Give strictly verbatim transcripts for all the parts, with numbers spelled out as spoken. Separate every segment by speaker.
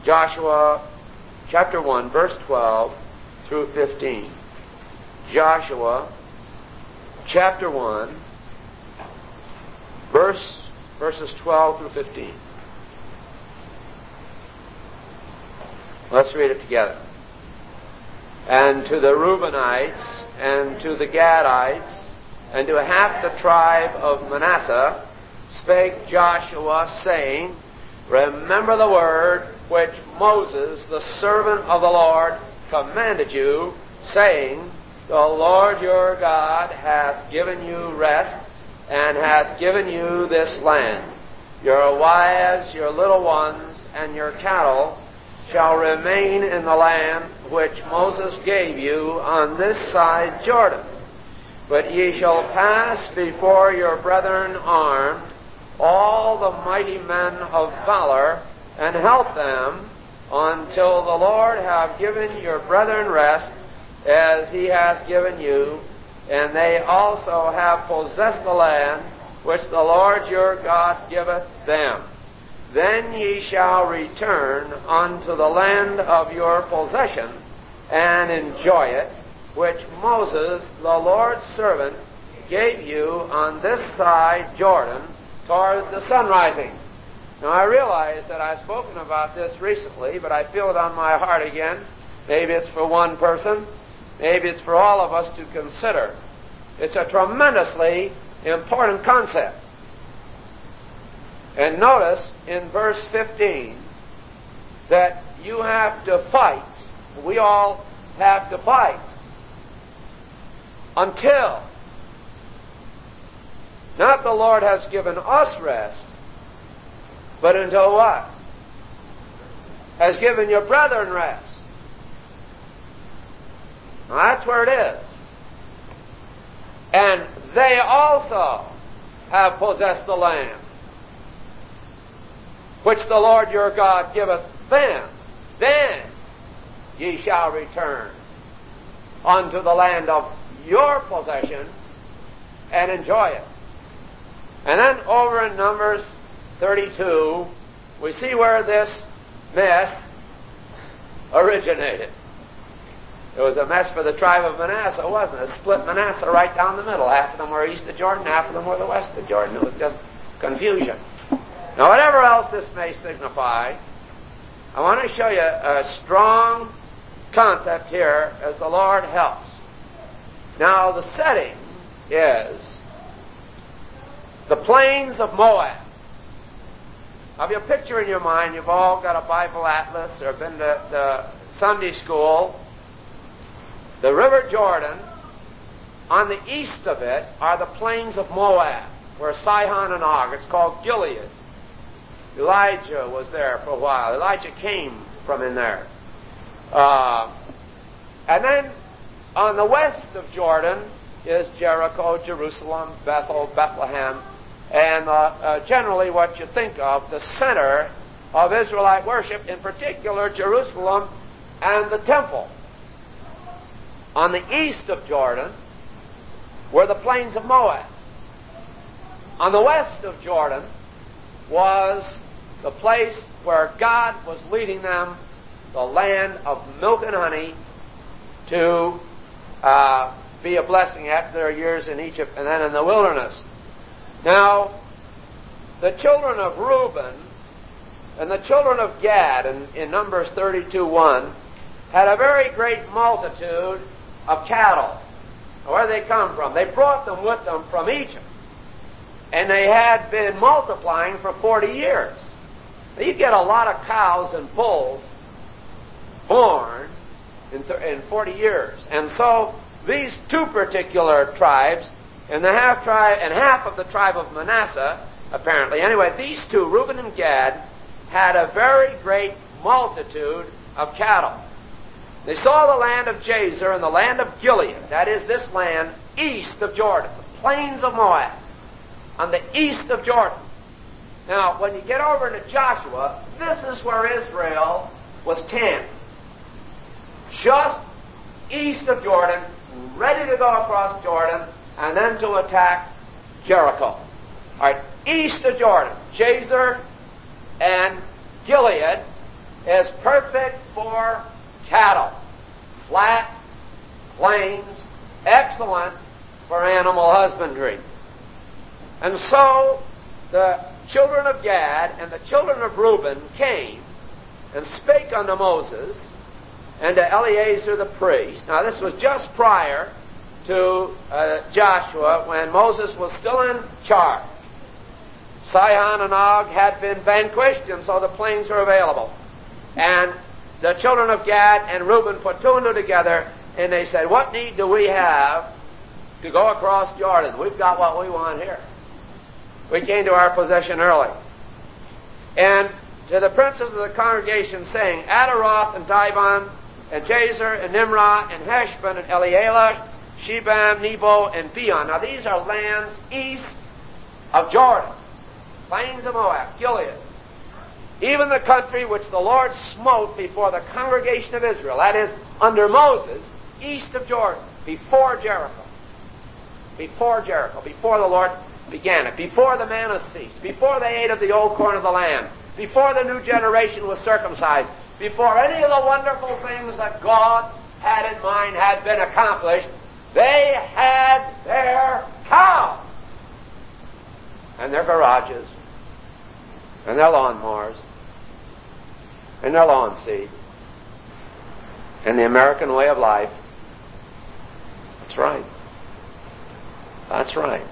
Speaker 1: Joshua chapter one, verse twelve through fifteen. Joshua chapter one, verse verses twelve through fifteen. Let's read it together. And to the Reubenites, and to the Gadites, and to half the tribe of Manasseh, spake Joshua, saying, Remember the word which Moses, the servant of the Lord, commanded you, saying, The Lord your God hath given you rest, and hath given you this land. Your wives, your little ones, and your cattle shall remain in the land which Moses gave you on this side Jordan. But ye shall pass before your brethren armed, all the mighty men of valor, and help them until the Lord have given your brethren rest, as he hath given you, and they also have possessed the land which the Lord your God giveth them. Then ye shall return unto the land of your possession, and enjoy it, which Moses, the Lord's servant, gave you on this side Jordan, toward the sun rising. Now I realize that I've spoken about this recently, but I feel it on my heart again. Maybe it's for one person. Maybe it's for all of us to consider. It's a tremendously important concept. And notice in verse fifteen that you have to fight. We all have to fight until not the Lord has given us rest, but until what? Has given your brethren rest. Now that's where it is. And they also have possessed the land which the Lord your God giveth them. Then ye shall return unto the land of your possession and enjoy it. And then over in Numbers thirty-two, we see where this mess originated. It was a mess for the tribe of Manasseh, wasn't it? It split Manasseh right down the middle. Half of them were east of Jordan, half of them were the west of Jordan. It was just confusion. Now, whatever else this may signify, I want to show you a strong concept here as the Lord helps. Now, the setting is the plains of Moab. Now, if you picture in your mind, you've all got a Bible atlas or been to the Sunday school. The River Jordan, on the east of it are the plains of Moab, where Sihon and Og, it's called Gilead. Elijah was there for a while. Elijah came from in there. Uh, and then on the west of Jordan is Jericho, Jerusalem, Bethel, Bethlehem, and uh, uh, generally what you think of, the center of Israelite worship, in particular Jerusalem and the temple. On the east of Jordan were the plains of Moab. On the west of Jordan was the place where God was leading them, the land of milk and honey, to uh, be a blessing after their years in Egypt and then in the wilderness. Now, the children of Reuben and the children of Gad, in, in Numbers thirty-two one, had a very great multitude of cattle. Where did they come from? They brought them with them from Egypt. And they had been multiplying for forty years. Now, you get a lot of cows and bulls born in, th- in forty years. And so these two particular tribes, and the half tribe and half of the tribe of Manasseh, apparently, anyway, these two, Reuben and Gad, had a very great multitude of cattle. They saw the land of Jazer and the land of Gilead, that is this land east of Jordan, the plains of Moab, on the east of Jordan. Now, when you get over into Joshua, this is where Israel was camped. Just east of Jordan, ready to go across Jordan, and then to attack Jericho. All right, east of Jordan, Jazer and Gilead, is perfect for cattle. Flat, plains, excellent for animal husbandry. And so the children of Gad and the children of Reuben came and spake unto Moses and to Eleazar the priest. Now this was just prior to uh, Joshua, when Moses was still in charge. Sihon and Og had been vanquished, and so the plains were available. And the children of Gad and Reuben put two and two together, and they said, what need do we have to go across Jordan? We've got what we want here. We came to our possession early. And to the princes of the congregation, saying, Adaroth and Dibon and Jazer and Nimrah and Heshbon and Elealeh, Shebam, Nebo, and Beon. Now these are lands east of Jordan, plains of Moab, Gilead. Even the country which the Lord smote before the congregation of Israel, that is, under Moses, east of Jordan, before Jericho. Before Jericho, before the Lord began it, before the manna ceased, before they ate of the old corn of the land, before the new generation was circumcised, before any of the wonderful things that God had in mind had been accomplished, they had their cows and their garages and their lawnmowers and their lawn seed and the American way of life. That's right. That's right.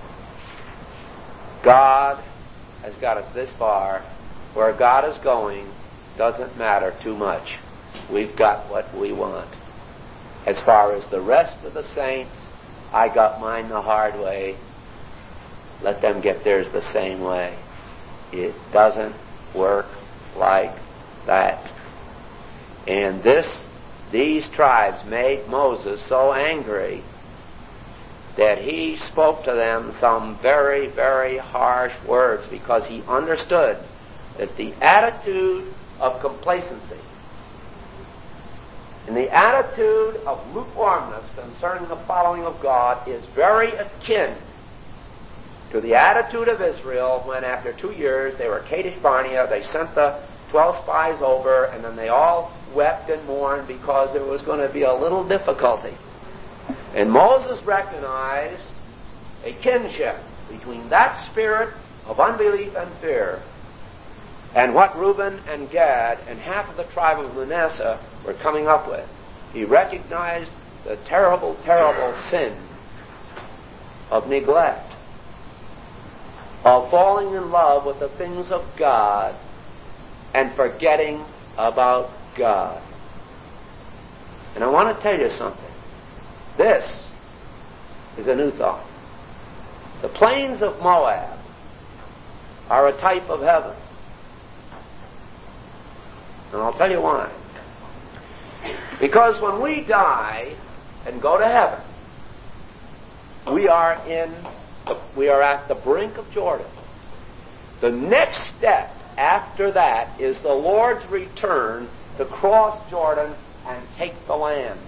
Speaker 1: God has got us this far. Where God is going doesn't matter too much. We've got what we want. As far as the rest of the saints, I got mine the hard way. Let them get theirs the same way. It doesn't work like that. And this, these tribes made Moses so angry that he spoke to them some very, very harsh words, because he understood that the attitude of complacency and the attitude of lukewarmness concerning the following of God is very akin to the attitude of Israel when, after two years, they were Kadesh Barnea, they sent the twelve spies over, and then they all wept and mourned because there was going to be a little difficulty. And Moses recognized a kinship between that spirit of unbelief and fear and what Reuben and Gad and half of the tribe of Manasseh were coming up with. He recognized the terrible, terrible sin of neglect, of falling in love with the things of God and forgetting about God. And I want to tell you something. This is a new thought. The plains of Moab are a type of heaven. And I'll tell you why. Because when we die and go to heaven, we are in, the, we are at the brink of Jordan. The next step after that is the Lord's return to cross Jordan and take the land.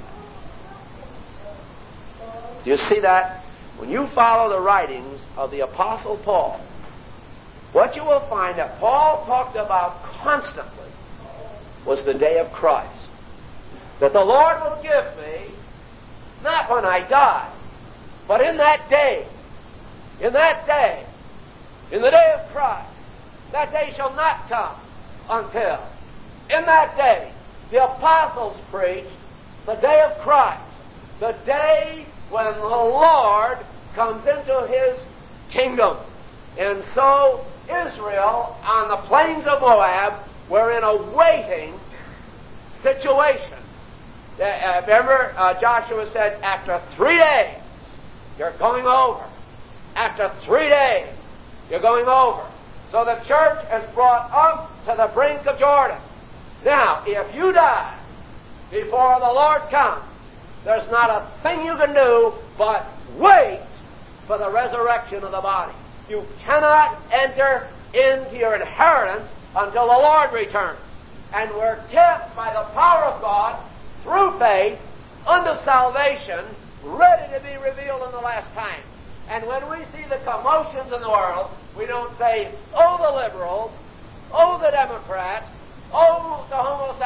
Speaker 1: Do you see that? When you follow the writings of the Apostle Paul, what you will find that Paul talked about constantly was the day of Christ. That the Lord will give me, not when I die, but in that day, in that day, in the day of Christ. That day shall not come until, in that day, the apostles preached the day of Christ, the day when the Lord comes into His kingdom. And so Israel, on the plains of Moab, were in a waiting situation. Uh, remember, uh, Joshua said, after three days, you're going over. After three days, you're going over. So the church is brought up to the brink of Jordan. Now, if you die before the Lord comes, there's not a thing you can do but wait for the resurrection of the body. You cannot enter into your inheritance until the Lord returns. And we're kept by the power of God through faith unto salvation, ready to be revealed in the last time. And when we see the commotions in the world, we don't say, oh, the liberals, oh, the Democrats, oh, the homosexuals,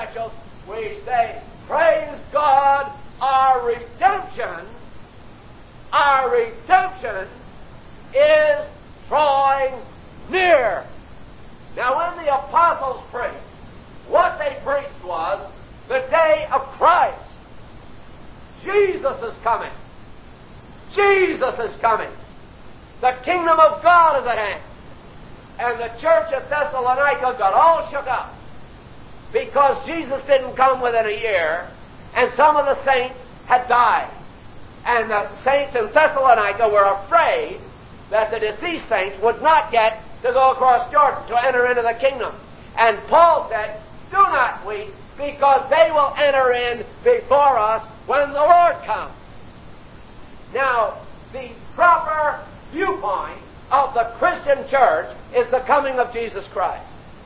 Speaker 1: we say, praise God, our redemption, our redemption is drawing near. Now when the apostles preached, what they preached was the day of Christ. Jesus is coming. Jesus is coming. The kingdom of God is at hand. And the church at Thessalonica got all shook up because Jesus didn't come within a year, and some of the saints had died. And the saints in Thessalonica were afraid that the deceased saints would not get to go across Jordan to enter into the kingdom. And Paul said, do not weep, because they will enter in before us when the Lord comes. Now, the proper viewpoint of the Christian church is the coming of Jesus Christ.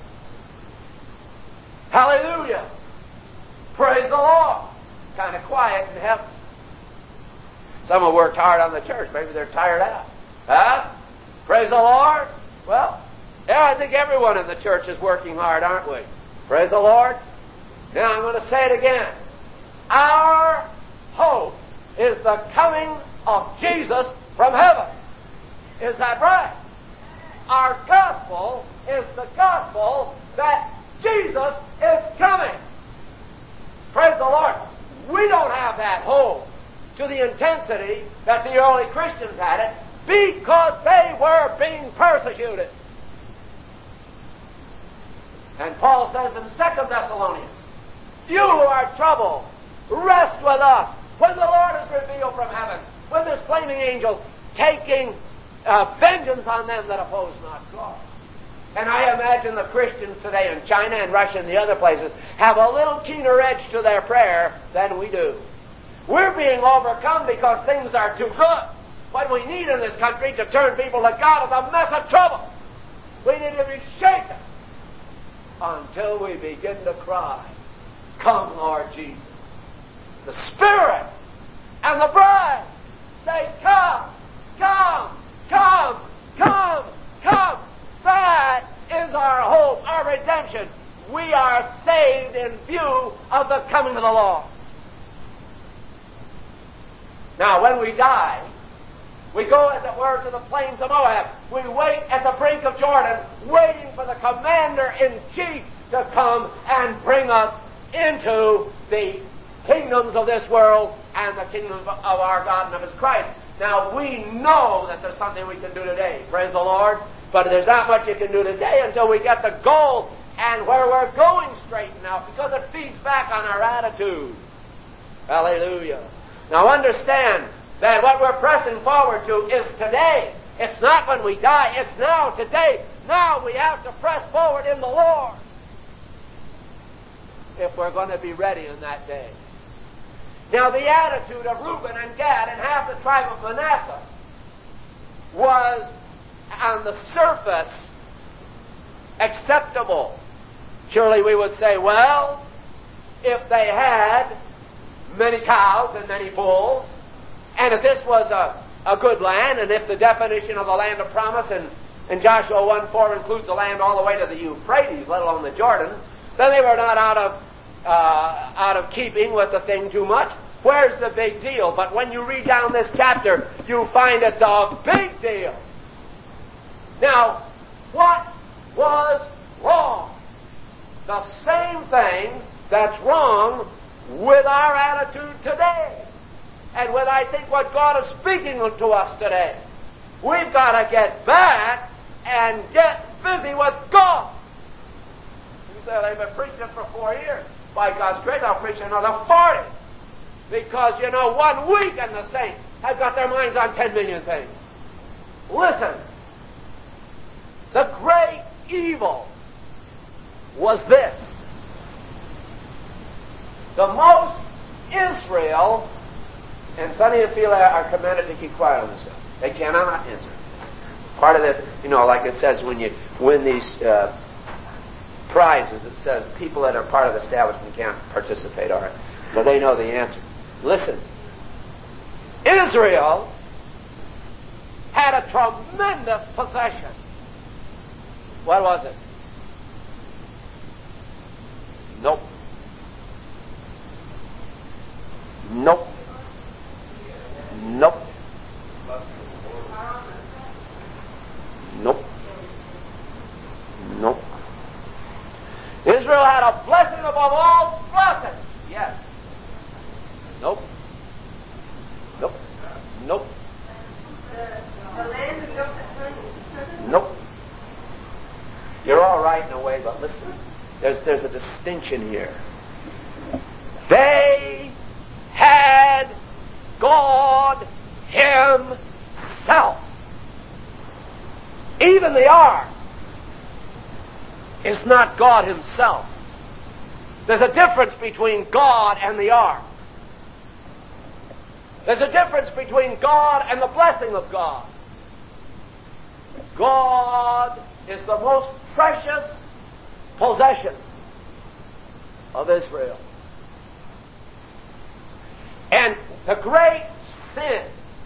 Speaker 1: Hallelujah! Praise the Lord! Kind of quiet in heaven. Some have worked hard on the church. Maybe they're tired out. Huh? Praise the Lord! Well, yeah, I think everyone in the church is working hard, aren't we? Praise the Lord! Now I'm going to say it again. Our hope is the coming of Jesus from heaven. Is that right? Our gospel is the gospel that Jesus is coming. Praise the Lord. We don't have that hope to the intensity that the early Christians had it because they were being persecuted. And Paul says in Second Thessalonians, you who are troubled, rest with us when the Lord is revealed from heaven, when this flaming angel taking uh, vengeance on them that oppose not God. And I imagine the Christians today in China and Russia and the other places have a little keener edge to their prayer than we do. We're being overcome because things are too good. What we need in this country to turn people to God is a mess of trouble. We need to be shaken until we begin to cry, come, Lord Jesus. The Spirit and the bride say, come, come, come, come, come. That is our hope, our redemption. We are saved in view of the coming of the Lord. Now, when we die, we go, as it were, to the plains of Moab. We wait at the brink of Jordan, waiting for the commander-in-chief to come and bring us into the kingdoms of this world and the kingdom of our God and of His Christ. Now, we know that there's something we can do today. Praise the Lord. But there's not much you can do today until we get the goal and where we're going straightened out, because it feeds back on our attitude. Hallelujah. Now understand that what we're pressing forward to is today. It's not when we die. It's now, today. Now we have to press forward in the Lord if we're going to be ready in that day. Now the attitude of Reuben and Gad and half the tribe of Manasseh was on the surface acceptable. Surely we would say, well, if they had many cows and many bulls, and if this was a, a good land, and if the definition of the land of promise in, in Joshua one four includes the land all the way to the Euphrates, let alone the Jordan, then they were not out of uh, out of keeping with the thing too much. Where's the big deal? But when you read down this chapter, you find it's a big deal. Now, what was wrong? The same thing that's wrong with our attitude today, and with, I think, what God is speaking to us today. We've got to get back and get busy with God. You say, they've been preaching for four years. By God's grace, I'll preach another forty. Because, you know, one week and the saints have got their minds on ten million things. Listen. The great evil was this. The most Israel, and Sonny and Phila are commanded to keep quiet on this stuff. They cannot answer. Part of it, you know, like it says when you win these uh, prizes, it says people that are part of the establishment can't participate, all right? So they know the answer. Listen. Israel had a tremendous possession. What was it? Nope. blessing above all blessings. Yes. Nope. Nope. Nope.
Speaker 2: The land of milk and honey.
Speaker 1: Nope. You're all right in a way, but listen. There's, there's a distinction here. They had God Himself. Even the ark is not God Himself. There's a difference between God and the ark. There's a difference between God and the blessing of God. God is the most precious possession of Israel. And the great sin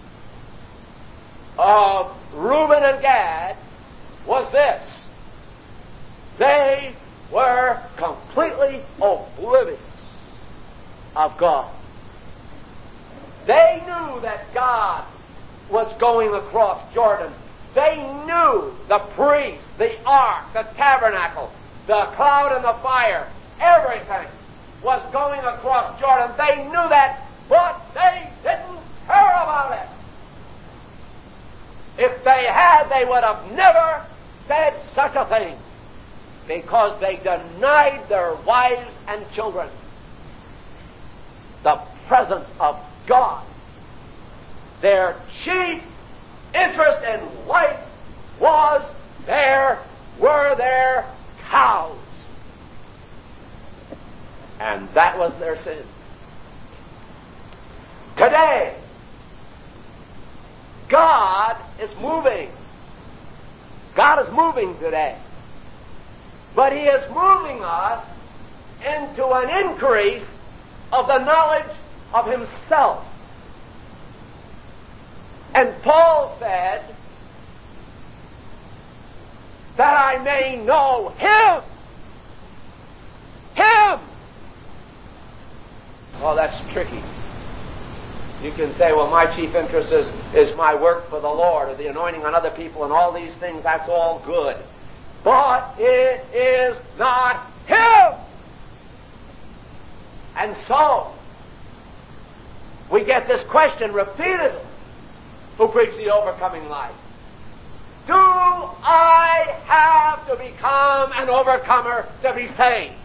Speaker 1: of Reuben and Gad was this: they were completely oblivious of God. They knew that God was going across Jordan. They knew the priest, the ark, the tabernacle, the cloud and the fire, everything was going across Jordan. They knew that, but they didn't care about it. If they had, they would have never said such a thing, because they denied their wives and children the presence of God. Their chief interest in life was there were their cows. And that was their sin. Today, God is moving. God is moving today. But He is moving us into an increase of the knowledge of Himself. And Paul said, that I may know Him. Him! Well, that's tricky. You can say, well, my chief interest is, is my work for the Lord, or the anointing on other people, and all these things, that's all good. But it is not Him! And so, we get this question repeatedly. Who preach the overcoming life? Do I have to become an overcomer to be saved?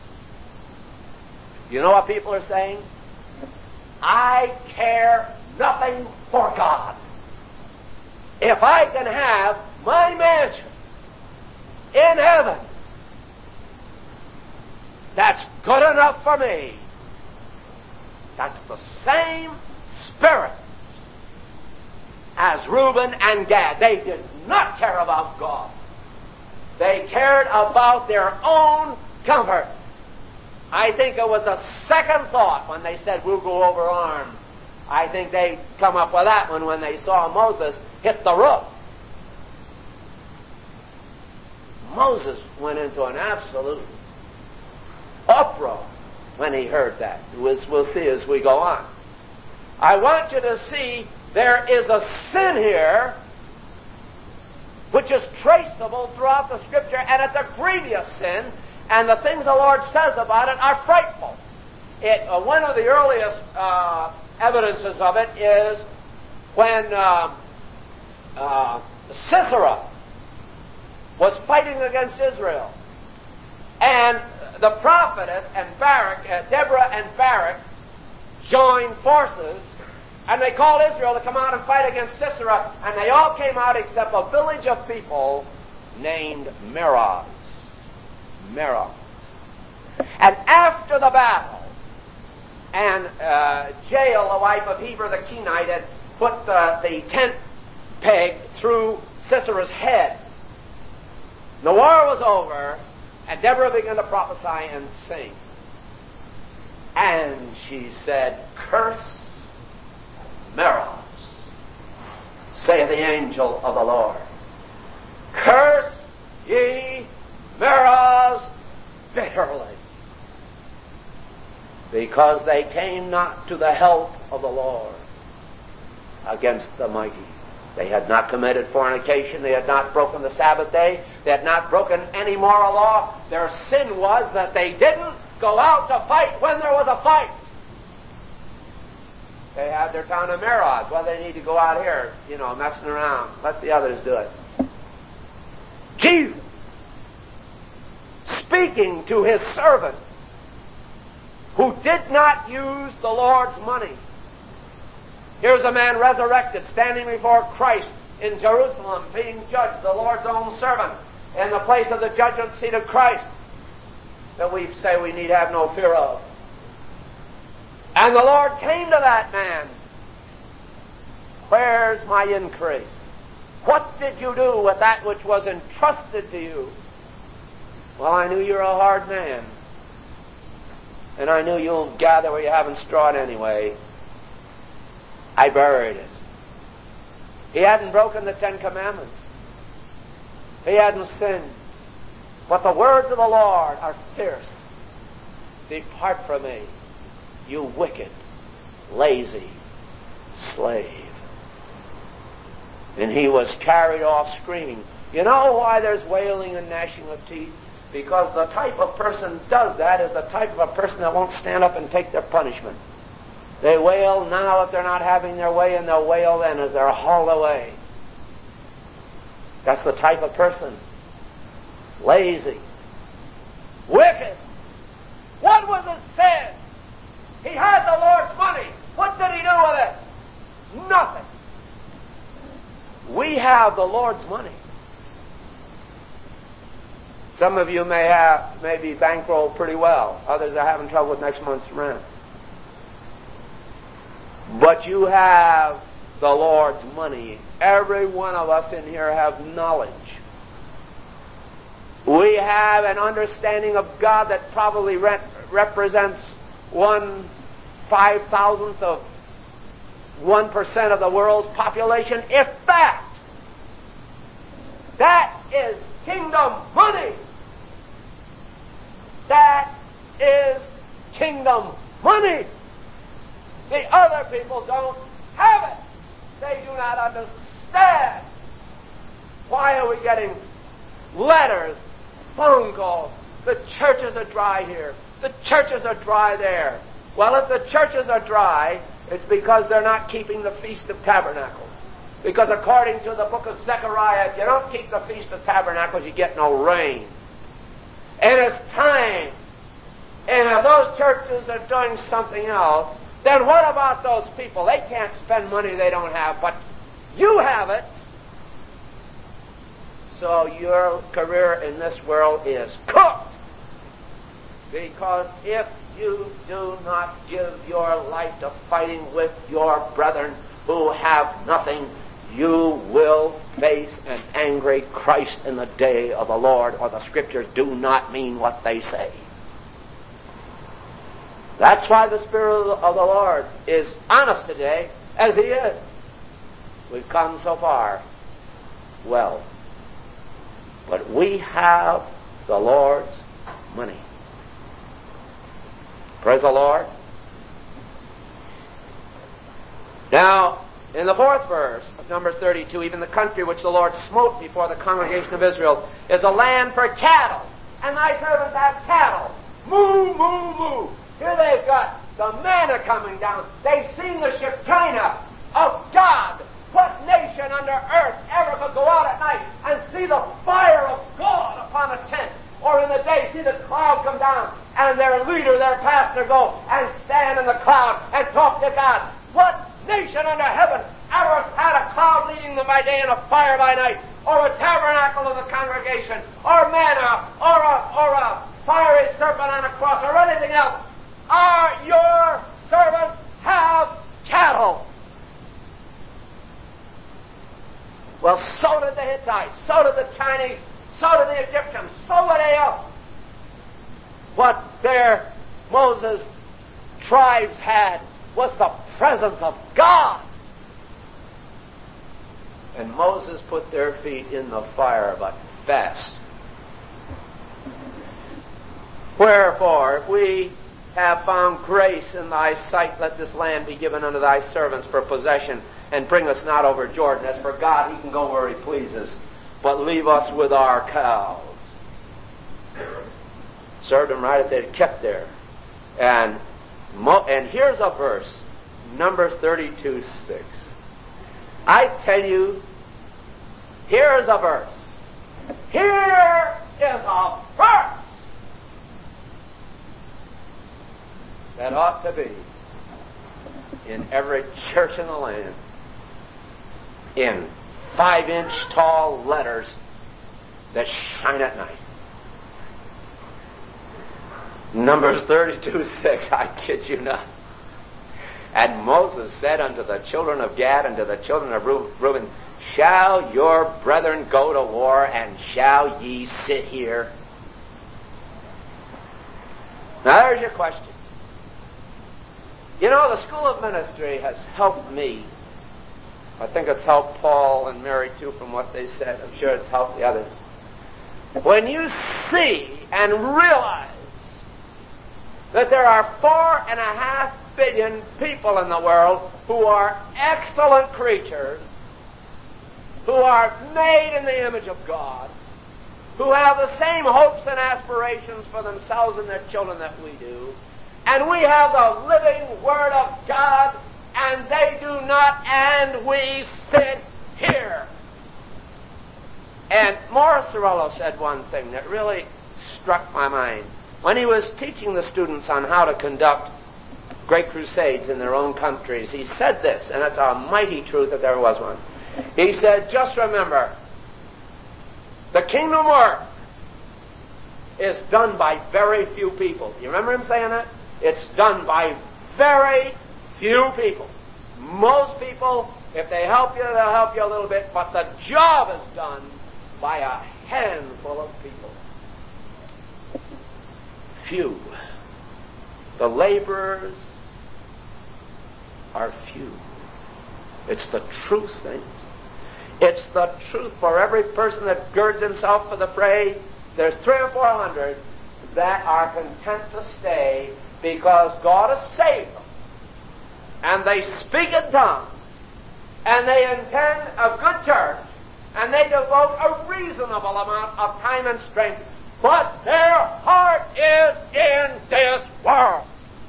Speaker 1: You know what people are saying? I care nothing for God. If I can have my mansion in heaven, that's good enough for me. That's the same spirit as Reuben and Gad. They did not care about God. They cared about their own comfort. I think it was a second thought when they said, we'll go over armed. I think they come up with that one when they saw Moses hit the roof. Moses went into an absolute uproar when he heard that. We'll see as we go on. I want you to see there is a sin here which is traceable throughout the Scripture, and it's a grievous sin, and the things the Lord says about it are frightful. It, uh, one of the earliest uh, evidences of it is when uh, uh, Sisera was fighting against Israel, and the prophetess and Barak, uh, Deborah and Barak, joined forces, and they called Israel to come out and fight against Sisera, and they all came out except a village of people named Meroz. Meroz. And after the battle, and uh, Jael, the wife of Heber the Kenite, had put the, the tent peg through Sisera's head. The war was over, and Deborah began to prophesy and sing. And she said, curse Meroz, saith the angel of the Lord. Curse ye Meroz bitterly, because they came not to the help of the Lord against the mighty. They had not committed fornication. They had not broken the Sabbath day. They had not broken any moral law. Their sin was that they didn't go out to fight when there was a fight. They had their town of Meroz. Well, they need to go out here, you know, messing around. Let the others do it. Jesus, speaking to his servant, who did not use the Lord's money. Here's a man resurrected, standing before Christ in Jerusalem, being judged, the Lord's own servant, in the place of the judgment seat of Christ, that we say we need have no fear of. And the Lord came to that man. Where's my increase? What did you do with that which was entrusted to you? Well, I knew you're a hard man. And I knew you'll gather where you haven't strawed anyway. I buried it. He hadn't broken the Ten Commandments. He hadn't sinned. But the words of the Lord are fierce. Depart from me, you wicked, lazy slave. And he was carried off screaming. You know why there's wailing and gnashing of teeth? Because the type of person does that is the type of a person that won't stand up and take their punishment. They wail now if they're not having their way, and they'll wail then as they're hauled away. That's the type of person. Lazy. Wicked. What was it said? He had the Lord's money. What did he do with it? Nothing. We have the Lord's money. Some of you may have, may be bankrolled pretty well. Others are having trouble with next month's rent. But you have the Lord's money. Every one of us in here have knowledge. We have an understanding of God that probably re- represents one five thousandth of one percent of the world's population, if that. That is kingdom money. That is kingdom money. The other people don't have it. They do not understand. Why are we getting letters, phone calls? The churches are dry here. The churches are dry there. Well, if the churches are dry, it's because they're not keeping the Feast of Tabernacles. Because according to the book of Zechariah, if you don't keep the Feast of Tabernacles, you get no rain. And it's time. And if those churches are doing something else, then what about those people? They can't spend money they don't have, but you have it. So your career in this world is cooked. Because if you do not give your life to fighting with your brethren who have nothing, you will face an angry Christ in the day of the Lord, or the Scriptures do not mean what they say. That's why the Spirit of the Lord is on us today, as He is. We've come so far. Well, but we have the Lord's money. Praise the Lord. Now, in the fourth verse of number thirty-two, even the country which the Lord smote before the congregation of Israel is a land for cattle, and thy servants have cattle. Moo, moo, moo. Here they've got the manna coming down. They've seen the Shekinah of God. What nation under earth ever could go out at night and see the fire of God upon a tent? Or in the day see the cloud come down and their leader, their pastor go and stand in the cloud and talk to God. What nation under heaven ever had a cloud leading them by day and a fire by night? Or a tabernacle of the congregation? Or manna? Or a, or a fiery serpent on a cross? Or anything else? Are your servants have cattle? Well, so did the Hittites, so did the Chinese, so did the Egyptians, so would they else. What their Moses tribes had was the presence of God. And Moses put their feet in the fire, but fast. Wherefore, if we have found grace in thy sight, let this land be given unto thy servants for possession, and bring us not over Jordan. As for God, He can go where He pleases, but leave us with our cows. Served them right if they'd kept there. And, mo- and here's a verse, Numbers thirty-two six. I tell you, here's a verse. Here is a verse that ought to be in every church in the land in five-inch tall letters that shine at night. Numbers thirty-two six, I kid you not. And Moses said unto the children of Gad and to the children of Reuben, shall your brethren go to war, and shall ye sit here? Now there's your question. You know, the School of Ministry has helped me. I think it's helped Paul and Mary too from what they said. I'm sure it's helped the others. When you see and realize that there are four and a half billion people in the world who are excellent creatures, who are made in the image of God, who have the same hopes and aspirations for themselves and their children that we do, and we have the living Word of God, and they do not, and we sit here. And Morris Cerullo said one thing that really struck my mind. When he was teaching the students on how to conduct great crusades in their own countries, he said this, and it's a mighty truth if there was one. He said, just remember, the kingdom work is done by very few people. You remember him saying that? It's done by very few people. Most people, if they help you, they'll help you a little bit, but the job is done by a handful of people. Few. The laborers are few. It's the truth, thing. It's the truth for every person that girds himself for the fray. There's three or four hundred that are content to stay because God has saved them. And they speak in tongues. And they attend a good church. And they devote a reasonable amount of time and strength. But their heart is in this world.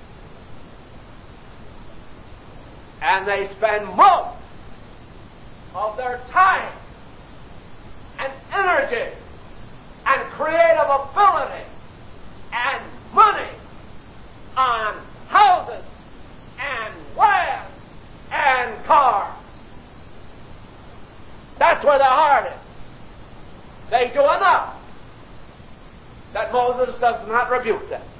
Speaker 1: And they spend most of their time and energy and creative ability and money on houses and lands and cars. That's where their heart is. They do enough that Moses does not rebuke them.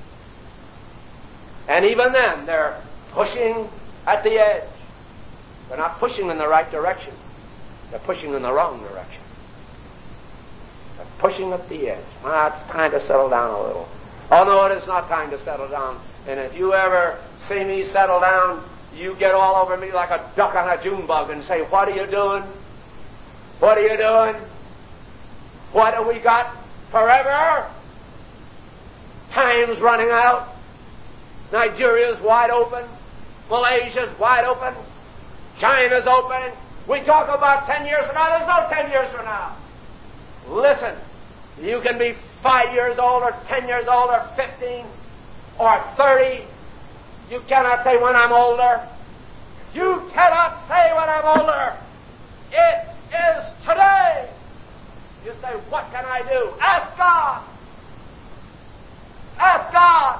Speaker 1: And even then, they're pushing at the edge. They're not pushing in the right direction. They're pushing in the wrong direction. They're pushing at the edge. Well, it's time to settle down a little. Oh, no, it is not time to settle down. And if you ever see me settle down, you get all over me like a duck on a June bug and say, what are you doing? What are you doing? What have we got forever? Time's running out. Nigeria's wide open. Malaysia's wide open. China's open. We talk about ten years from now. There's no ten years from now. Listen, you can be five years old or ten years old or fifteen or thirty. You cannot say when I'm older. You cannot say when I'm older. It is today. You say, what can I do? Ask God. Ask God.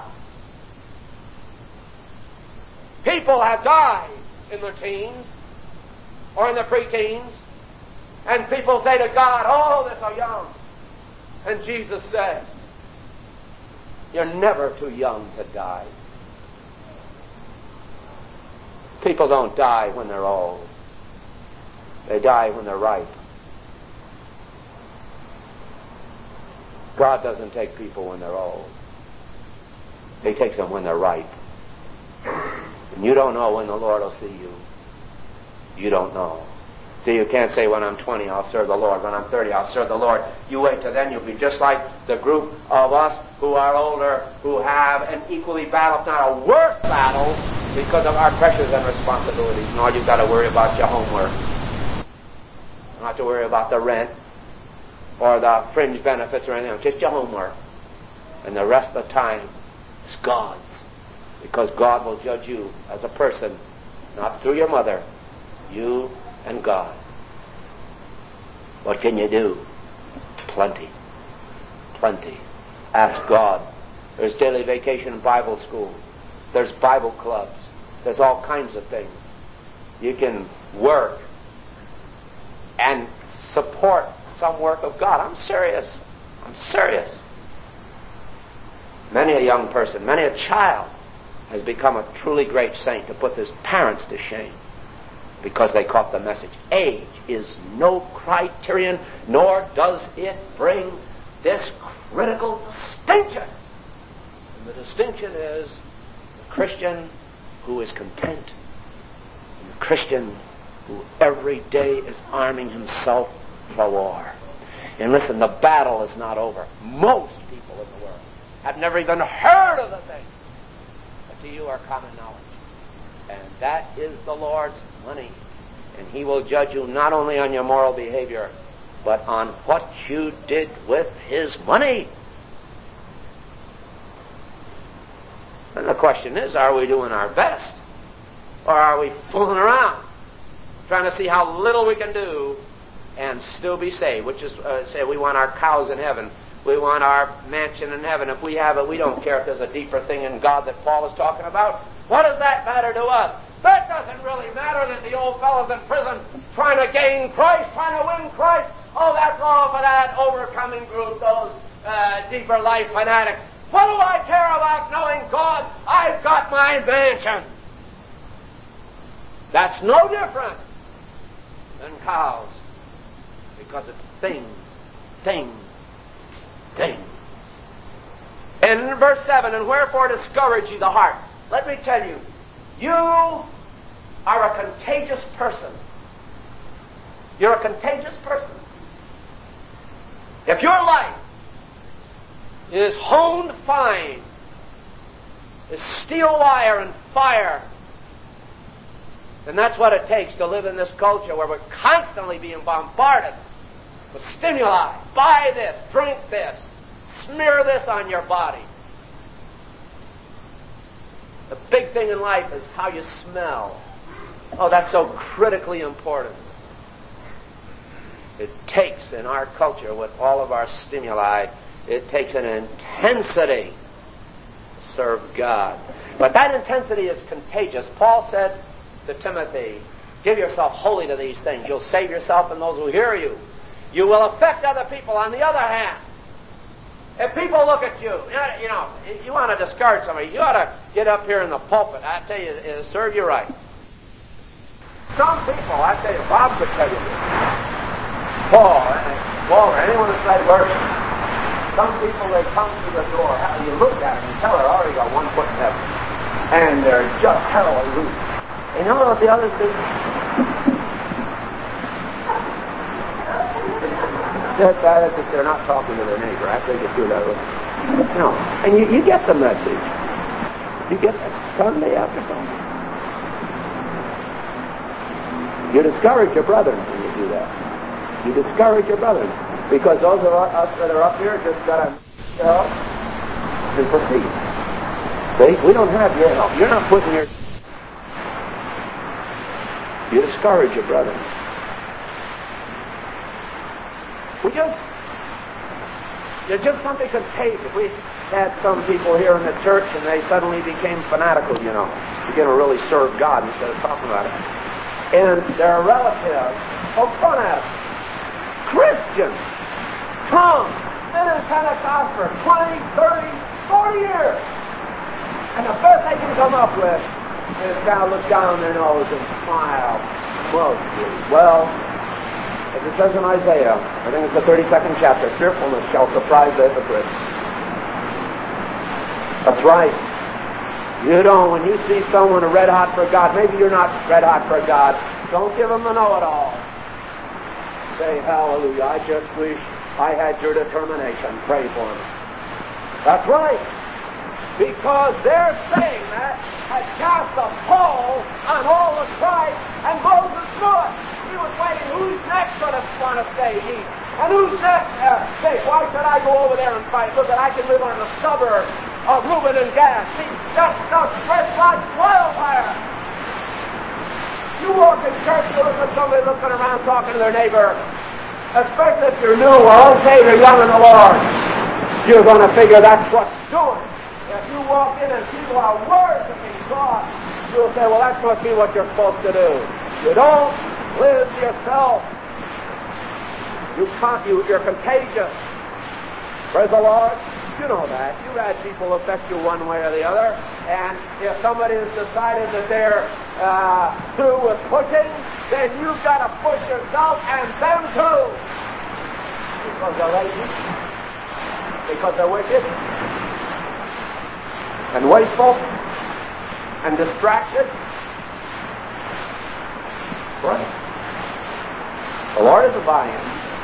Speaker 1: People have died in their teens or in their preteens, and people say to God, oh, they're so young. And Jesus said, you're never too young to die. People don't die when they're old. They die when they're ripe. God doesn't take people when they're old. He takes them when they're ripe. And you don't know when the Lord will see you. You don't know. So you can't say, when I'm twenty, I'll serve the Lord. When I'm thirty, I'll serve the Lord. You wait till then, you'll be just like the group of us who are older, who have an equally battle, if not a worse battle, because of our pressures and responsibilities. And all you've got to worry about your homework. You don't have to worry about the rent or the fringe benefits or anything. Just your homework. And the rest of the time is God's. Because God will judge you as a person, not through your mother, you and God. What can you do? Plenty. Plenty. Ask God. There's daily vacation Bible school. There's Bible clubs. There's all kinds of things. You can work and support some work of God. I'm serious. I'm serious. Many a young person, many a child has become a truly great saint to put his parents to shame because they caught the message. Age is no criterion, nor does it bring this critical distinction. And the distinction is the Christian who is content, and the Christian who every day is arming himself for war. And listen, the battle is not over. Most people in the world have never even heard of the thing. But to you are common knowledge. And that is the Lord's money. And He will judge you not only on your moral behavior, but on what you did with His money. And the question is, are we doing our best? Or are we fooling around, trying to see how little we can do and still be saved? Which is, uh, say, we want our cows in heaven. We want our mansion in heaven. If we have it, we don't care if there's a deeper thing in God that Paul is talking about. What does that matter to us? That doesn't really matter that the old fellow's in prison trying to gain Christ, trying to win Christ. Oh, that's all for that overcoming group, those uh, deeper life fanatics. What do I care about knowing God? I've got my mansion. That's no different than cows, because it's thing, thing, thing. And in verse seven, and wherefore discourage ye the heart? Let me tell you, you are a contagious person. You're a contagious person. If your life is honed fine, is steel wire and fire, then that's what it takes to live in this culture where we're constantly being bombarded with stimuli. Buy this, drink this, smear this on your body. The big thing in life is how you smell. Oh, that's so critically important. It takes, in our culture, with all of our stimuli, it takes an intensity to serve God. But that intensity is contagious. Paul said to Timothy, give yourself wholly to these things. You'll save yourself and those who hear you. You will affect other people. On the other hand, if people look at you, you know, you want to discourage somebody, you ought to get up here in the pulpit. I tell you, it'll serve you right. Some people, I tell you, Bob could tell you this. Paul, Walter, anyone that's tried working, some people, they come to the door, you look at them, you tell her, already got one foot in heaven. And they're just hallelujah. And you know what the others do? That, that, that they're not talking to their neighbor. I think it's do that. No. And you, you get the message. You get it Sunday after Sunday. You discourage your brothers when you do that. You discourage your brothers. Because those of us that are up here just got to help and proceed. See? We don't have your help. You're not putting your... You discourage your brothers. We just, there's just something contagious. We had some people here in the church and they suddenly became fanatical, you know. Begin to really serve God instead of talking about it. And their relatives poke fun at them. Christians come, been in Pentecost for twenty, thirty, forty years. And the best they can come up with is kind of look down their nose and smile mostly. Well, as it says in Isaiah, I think it's the thirty-second chapter, fearfulness shall surprise the hypocrites. That's right. You don't, when you see someone red hot for God, maybe you're not red hot for God, don't give them the know-it-all. Say, hallelujah, I just wish I had your determination. Pray for them. That's right. Because they're saying that had cast a pall on all the tribes, and Moses knew it. He was waiting, who's next going to want to say he And who said, uh, say, why should I go over there and fight? Look, that I can live on the suburb of Reuben and Gad. See, that stuff spreads like wildfire. You walk in church, you look at somebody looking around talking to their neighbor, especially if you're new or okay, you're young in the Lord, you're going to figure that's what's doing. If you walk in and people are worshiping God, you'll say, well, that must be what you're supposed to do. You don't live yourself. You can't, you, you're contagious. Praise the Lord. You know that. You've had people affect you one way or the other. And if somebody has decided that they're uh, through with pushing, then you've got to push yourself and them too. Because they're lazy. Because they're wicked. And wasteful. And distracted. Right. The Lord is abiding.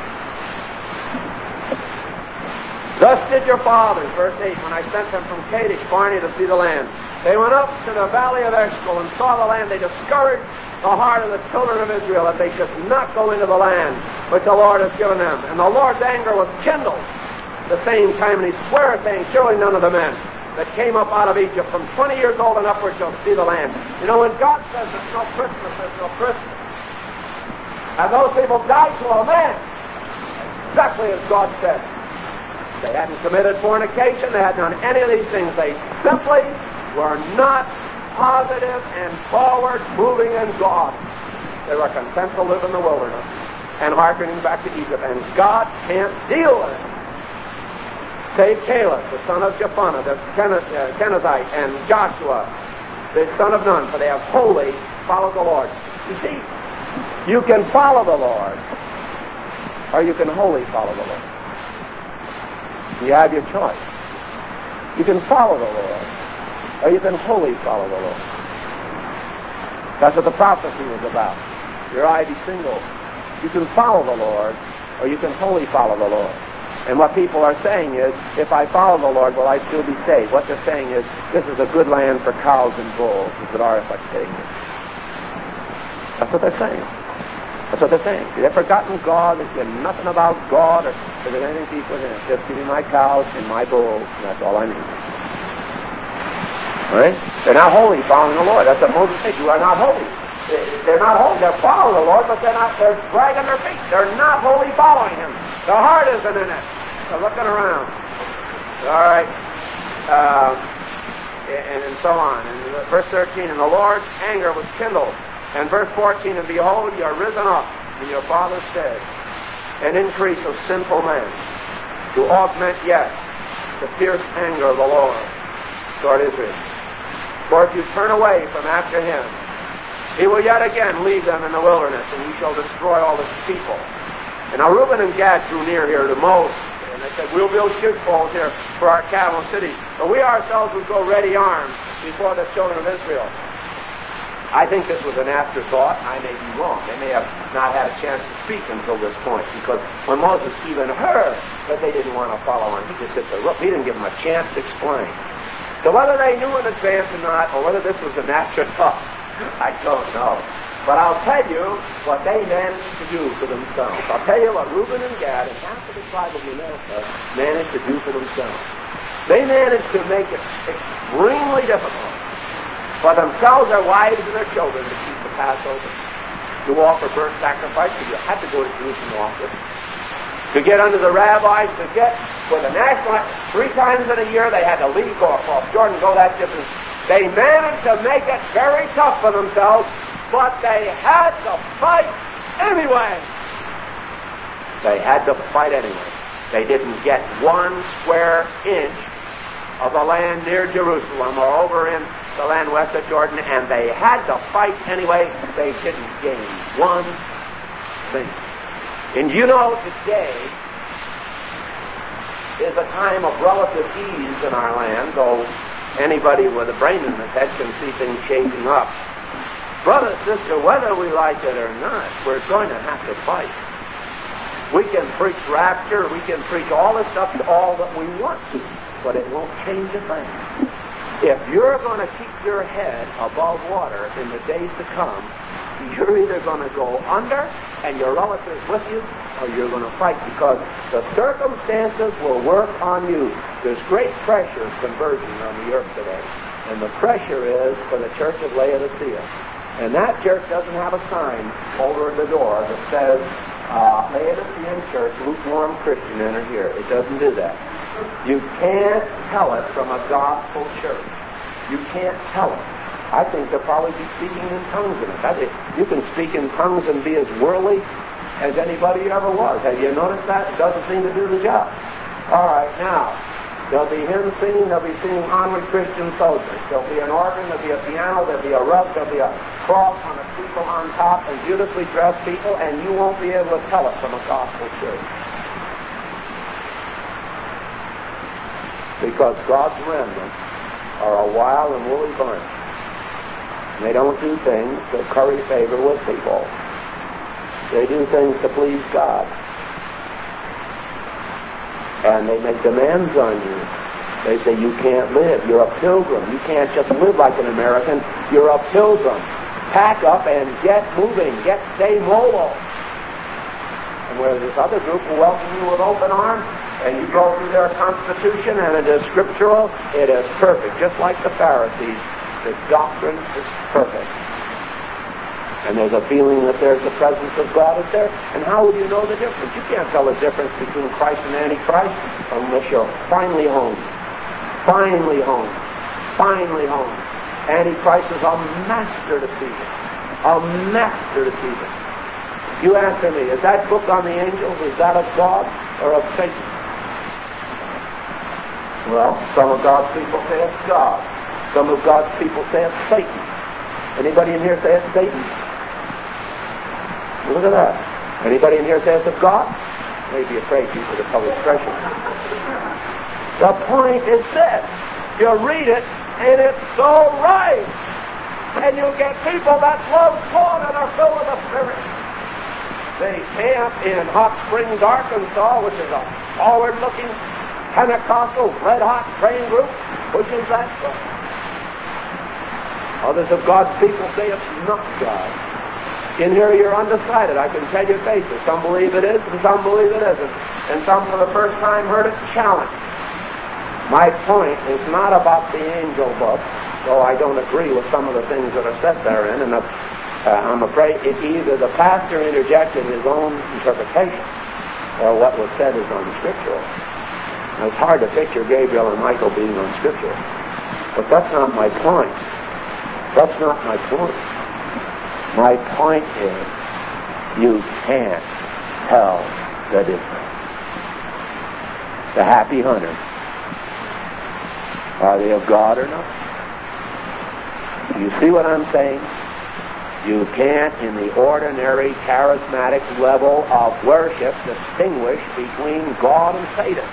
Speaker 1: Thus did your fathers, verse eight, when I sent them from Kadesh Barnea to see the land. They went up to the valley of Eshcol and saw the land. They discouraged the heart of the children of Israel that they should not go into the land which the Lord has given them. And the Lord's anger was kindled at the same time, and he swore, saying, surely none of the men that came up out of Egypt from twenty years old and upward shall see the land. You know, when God says there's no Christmas, there's no Christmas. And those people died to a man, exactly as God said. They hadn't committed fornication. They hadn't done any of these things. They simply were not positive and forward moving in God. They were content to live in the wilderness and hearkening back to Egypt. And God can't deal with it. Save Caleb, the son of Jephunneh, the Kenizzite, and Joshua, the son of Nun, for they have wholly followed the Lord. You see, you can follow the Lord, or you can wholly follow the Lord. You have your choice. You can follow the Lord, or you can wholly follow the Lord. That's what the prophecy was about. Your eye be single. You can follow the Lord, or you can wholly follow the Lord. And what people are saying is, if I follow the Lord, will I still be saved? What they're saying is, this is a good land for cows and bulls, is what R F X saying. That's what they're saying. That's what they're saying. They've forgotten God. They care nothing about God or if there's anything deep within it. Just give me my cows and my bulls, and that's all I need. Right? They're not holy following the Lord. That's what Moses said. You are not holy. They're not holy. They're following the Lord, but they're not. They're dragging their feet. They're not wholly following Him. Their heart isn't in it. They're looking around. All right. Uh, and, and so on. And verse thirteen, and the Lord's anger was kindled. And verse fourteen, and behold, you are risen up in your father's stead, an increase of sinful men, to augment yet the fierce anger of the Lord toward Israel. For if you turn away from after him, he will yet again leave them in the wilderness, and he shall destroy all his people. And now Reuben and Gad drew near here to Moses, and they said, we'll build sheepfolds here for our cattle and cities, but we ourselves will go ready armed before the children of Israel. I think this was an afterthought. I may be wrong. They may have not had a chance to speak until this point, because when Moses even heard that they didn't want to follow him, he just hit the roof. He didn't give them a chance to explain. So whether they knew in advance or not, or whether this was an afterthought, I don't know. But I'll tell you what they managed to do for themselves. I'll tell you what Reuben and Gad and half of the tribe of Manasseh managed to do for themselves. They managed to make it extremely difficult for themselves, their wives, and their children to keep the Passover, to offer burnt sacrifice, because you had to go to Jerusalem often, to get under the rabbis, to get for the national, three times in a year they had to leave, go across Jordan, go that distance. They managed to make it very tough for themselves, but they had to fight anyway. They had to fight anyway. They didn't get one square inch of the land near Jerusalem or over in the land west of Jordan, and they had to fight anyway. They didn't gain one thing. And you know, today is a time of relative ease in our land, though anybody with a brain in his head can see things shaping up. Brother, sister, whether we like it or not, we're going to have to fight. We can preach rapture, we can preach all this stuff to all that we want to, but it won't change a thing. If you're going to keep your head above water in the days to come, you're either going to go under and your relatives with you, or you're going to fight, because the circumstances will work on you. There's great pressure of conversion on the earth today, and the pressure is for the church of Laodicea. And that church doesn't have a sign over the door that says, uh, Laodicean church, lukewarm Christian, enter here. It doesn't do that. You can't tell it from a gospel church. You can't tell it. I think they'll probably be speaking in tongues in it. That is, you can speak in tongues and be as worldly as anybody ever was. Have you noticed that? It doesn't seem to do the job. All right, now, there'll be hymn singing, there'll be singing Onward Christian Soldiers. There'll be an organ, there'll be a piano, there'll be a rug, there'll be a cross on a steeple on top, and beautifully dressed people, and you won't be able to tell it from a gospel church. Because God's remnant are a wild and woolly bunch. And they don't do things to curry favor with people. They do things to please God. And they make demands on you. They say you can't live. You're a pilgrim. You can't just live like an American. You're a pilgrim. Pack up and get moving. Get stay mobile. And where this other group will welcome you with open arms, and you go through their constitution, and it is scriptural, it is perfect. Just like the Pharisees, the doctrine is perfect. And there's a feeling that there's the presence of God is there. And how would you know the difference? You can't tell the difference between Christ and Antichrist unless you're finally home. Finally home. Finally home. Antichrist is a master deceiver. A master deceiver. You answer me, is that book on the angels, is that of God or of Satan? Well, some of God's people say it's God. Some of God's people say it's Satan. Anybody in here say it's Satan? Look at that. Anybody in here say it's of God? Maybe afraid due to the public pressure. The point is this. You read it, and it's so right. And you get people that love God and are filled with the Spirit. They camp in Hot Springs, Arkansas, which is a forward-looking Pentecostal, red-hot praying group. Which is that from? Others of God's people say it's not God. In here you're undecided. I can tell you faces. Some believe it is, and some believe it isn't. And some for the first time heard it challenged. My point is not about the angel book, though I don't agree with some of the things that are said therein, and uh, I'm afraid it either the pastor interjected his own interpretation, or what was said is unscriptural. Now, it's hard to picture Gabriel and Michael being unscriptural. But that's not my point. That's not my point. My point is, you can't tell the difference. The happy hunters, are they of God or not? You see what I'm saying? You can't, in the ordinary charismatic level of worship, distinguish between God and Satan.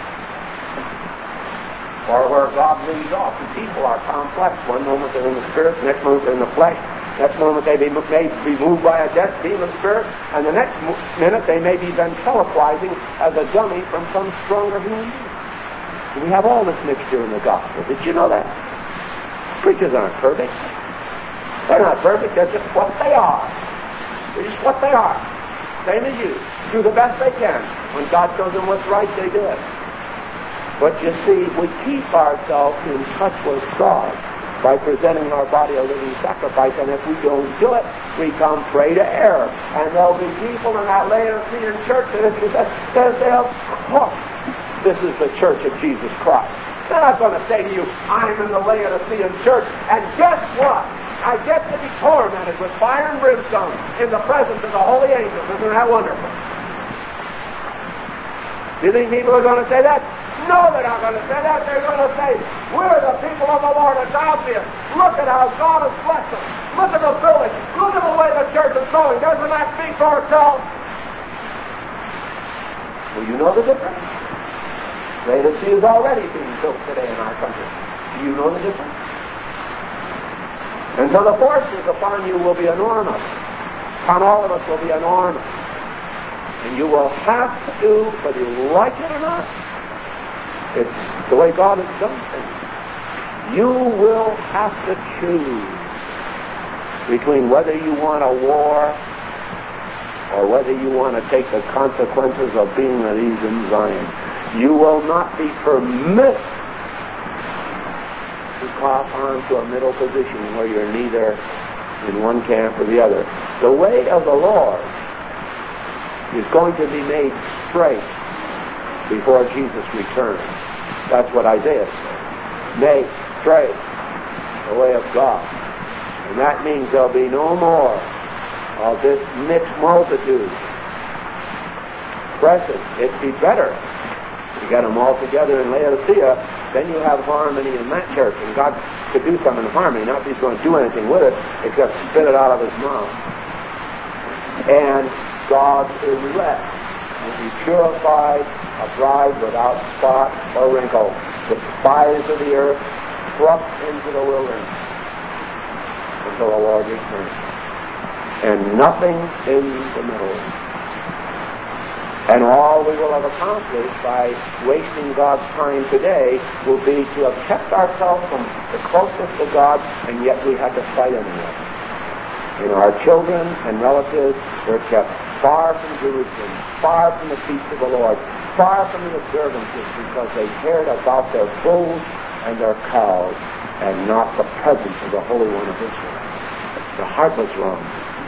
Speaker 1: Or where God leads off. And people are complex. One moment they're in the spirit, the next moment they're in the flesh. Next moment they may be moved by a death demon spirit, and the next minute they may be ventriloquizing as a dummy from some stronger human being. So we have all this mixture in the gospel. Did you know that? Preachers aren't perfect. They're not perfect. They're just what they are. They're just what they are. Same as you. Do the best they can. When God shows them what's right, they do it. But you see, we keep ourselves in touch with God by presenting our body a living sacrifice, and if we don't do it, we come prey to error. And there'll be people in that Laodicean church that if you say, say, of course, this is the church of Jesus Christ. They're not going to say to you, I'm in the Laodicean church, and guess what? I get to be tormented with fire and brimstone in the presence of the holy angels. Isn't that wonderful? Do you think people are going to say that? No, they're not going to say that. They're going to say, we're the people of the Lord. It's obvious. Look at how God has blessed us. Look at the village. Look at the way the church is going. Doesn't that speak for itself? Well, you know the difference. Laodicea is already being built today in our country. Do you know the difference? And so the forces upon you will be enormous. Upon all of us will be enormous. And you will have to, whether you like it or not, it's the way God has done things. You will have to choose between whether you want a war or whether you want to take the consequences of being at ease in Zion. You will not be permitted to cop on to a middle position where you're neither in one camp or the other. The way of the Lord is going to be made straight before Jesus returns. That's what Isaiah said. Make straight the way of God. And that means there'll be no more of this mixed multitude. Present. It'd be better to get them all together in Laodicea. Then you have harmony in that church, and God could do something in harmony. Not that He's going to do anything with it, except spit it out of His mouth. And God's elect will be purified, a bride without spot or wrinkle, the spies of the earth thrust into the wilderness until the Lord returns. And nothing in the middle. And all we will have accomplished by wasting God's time today will be to have kept ourselves from the closest to God, and yet we had to fight anyway. You know, our children and relatives were kept far from Jerusalem, far from the feast of the Lord, far from the observances, because they cared about their bulls and their cows and not the presence of the Holy One of Israel. The heart was wrong.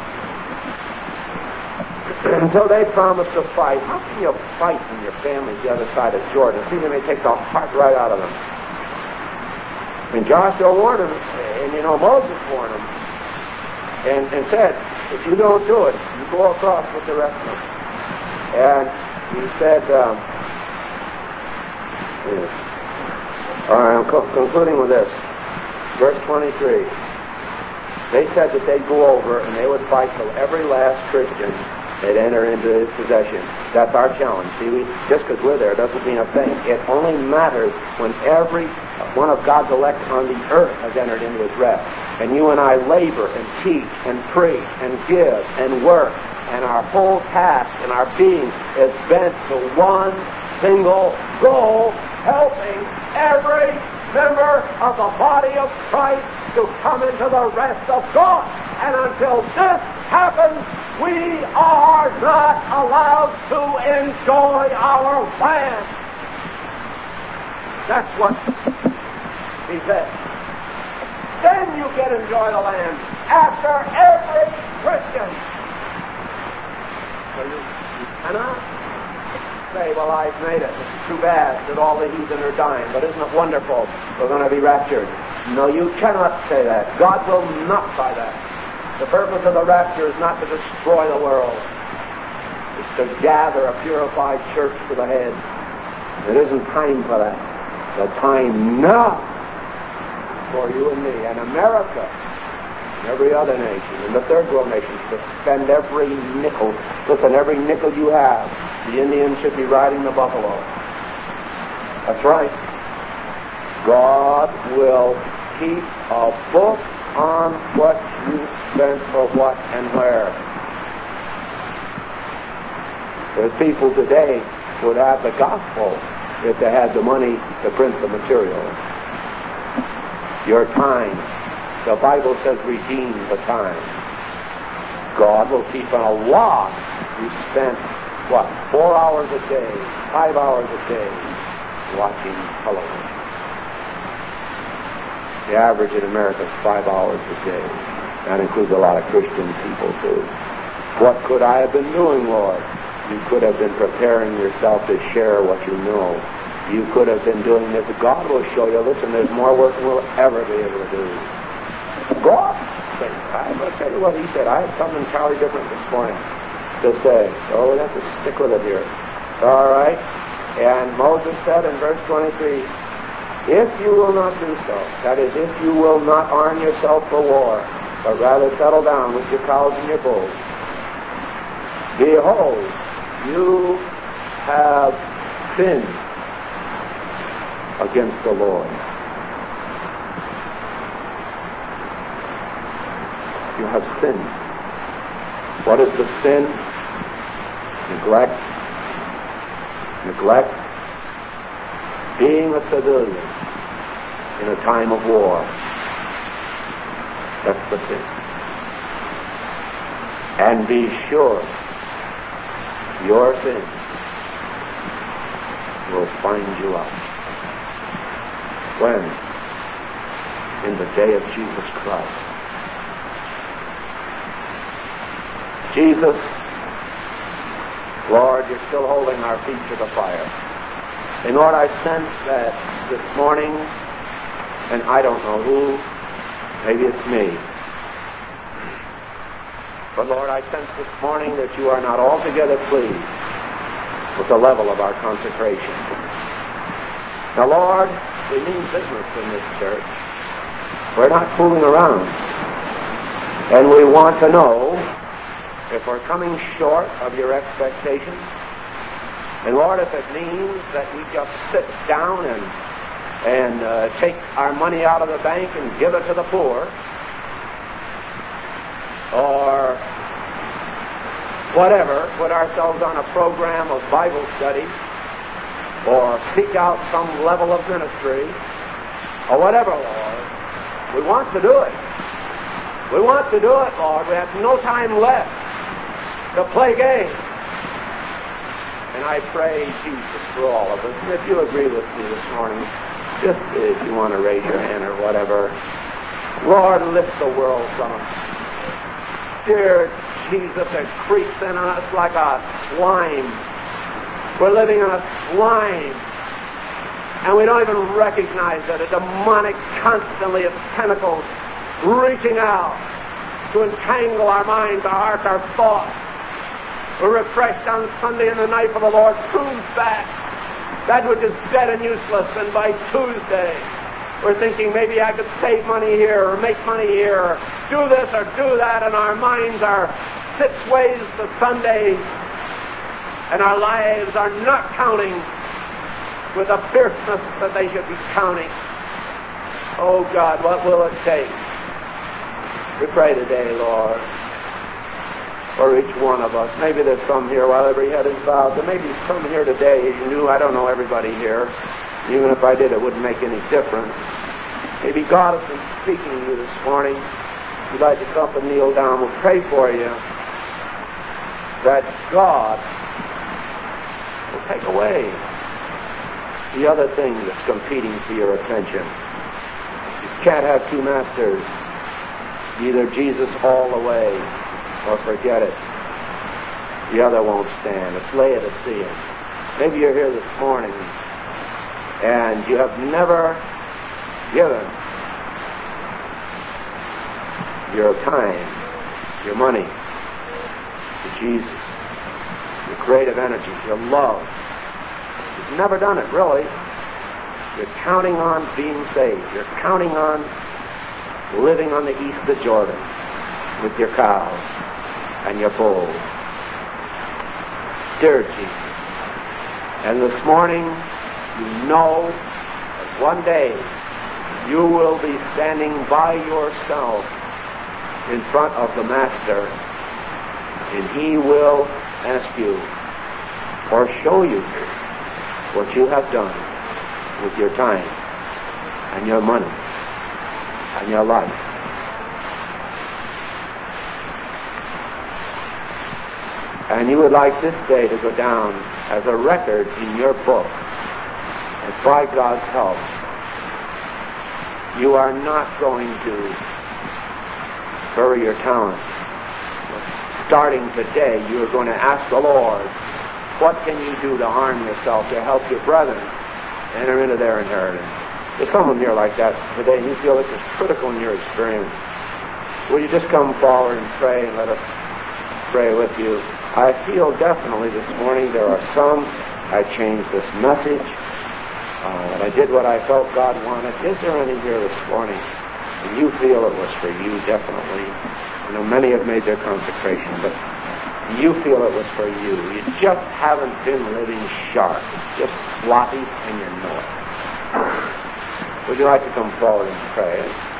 Speaker 1: And so they promised to fight. How can you fight when your family's the other side of Jordan? See, they may take the heart right out of them. And Joshua warned them, and you know, Moses warned them, and, and said, if you don't do it, you go across with the rest of them. And he said, um, all right, I'm co- concluding with this. Verse twenty-three. They said that they'd go over and they would fight till every last Christian they'd enter into his possession. That's our challenge. See, we, just because we're there doesn't mean a thing. It only matters when every one of God's elect on the earth has entered into his rest. And you and I labor and teach and preach and give and work, and our whole task and our being is bent to one single goal, helping every member of the body of Christ to come into the rest of God. And until this happens, we are not allowed to enjoy our land. That's what he said. Then you can enjoy the land after every Christian. So you, you cannot say, well, I've made it. It's too bad that all the heathen are dying, but isn't it wonderful? We're going to be raptured. No, you cannot say that. God will not buy that. The purpose of the rapture is not to destroy the world. It's to gather a purified church to the head. It isn't time for that. The time now for you and me and America and every other nation and the third world nations to spend every nickel. Listen, every nickel you have, the Indian should be riding the buffalo. That's right. God will keep a book on what you spent for what and where. There's people today would have the gospel if they had the money to print the material. Your time, the Bible says, redeem the time. God will keep a lot. You spent, what, four hours a day, five hours a day watching television. The average in America is five hours a day. That includes a lot of Christian people, too. What could I have been doing, Lord? You could have been preparing yourself to share what you know. You could have been doing this. God will show you, listen, there's more work than we'll ever be able to do. God, I'm going to tell you what he said. I had something entirely different this morning to say. So we have to stick with it here. All right? And Moses said in verse twenty-three, if you will not do so, that is, if you will not arm yourself for war, but rather settle down with your cows and your bulls, behold, you have sinned against the Lord. You have sinned. What is the sin? Neglect. Neglect. Being a civilian in a time of war. That's the sin. And be sure your sins will find you out. When? In the day of Jesus Christ. Jesus, Lord, you're still holding our feet to the fire. And Lord, I sense that this morning, and I don't know who, maybe it's me, but Lord, I sense this morning that you are not altogether pleased with the level of our consecration. Now, Lord, we mean business in this church. We're not fooling around. And we want to know if we're coming short of your expectations. And Lord, if it means that we just sit down and and uh, take our money out of the bank and give it to the poor, or whatever, put ourselves on a program of Bible study, or seek out some level of ministry, or whatever, Lord, we want to do it. We want to do it, Lord. We have no time left to play games. And I pray, Jesus, for all of us. And if you agree with me this morning, just if you want to raise your hand or whatever, Lord, lift the world from us. Dear Jesus, it creeps in on us like a slime. We're living in a slime. And we don't even recognize it. A demonic constantly of tentacles reaching out to entangle our minds, our hearts, our thoughts. We're refreshed on Sunday, and the knife of the Lord prunes back that which is dead and useless, and by Tuesday we're thinking maybe I could save money here or make money here or do this or do that, and our minds are six ways to Sunday, and our lives are not counting with the fierceness that they should be counting. Oh God, what will it take? We pray today, Lord, for each one of us. Maybe there's some here while every head is bowed. There may be some here today you knew. I don't know everybody here. Even if I did, it wouldn't make any difference. Maybe God has been speaking to you this morning. If you'd like to come up and kneel down, we'll pray for you that God will take away the other thing that's competing for your attention. You can't have two masters. Either Jesus all the way or forget it. The other won't stand. It's Laodicea. Maybe you're here this morning and you have never given your time, your money to Jesus, your creative energy, your love. You've never done it, really. You're counting on being saved. You're counting on living on the east of Jordan with your cows and your bulls. Dear Jesus, and this morning you know that one day you will be standing by yourself in front of the Master, and he will ask you or show you what you have done with your time and your money and your life. And you would like this day to go down as a record in your book. And by God's help, you are not going to bury your talent. Starting today, you are going to ask the Lord, what can you do to harm yourself, to help your brethren enter into their inheritance? There's someone here like that today, and you feel this is critical in your experience. Will you just come forward and pray and let us pray with you? I feel definitely this morning there are some, I changed this message, uh, and I did what I felt God wanted. Is there any here this morning? And you feel it was for you, definitely. I know many have made their consecration, but you feel it was for you. You just haven't been living sharp. It's just sloppy, and you know it. Would you like to come forward and pray?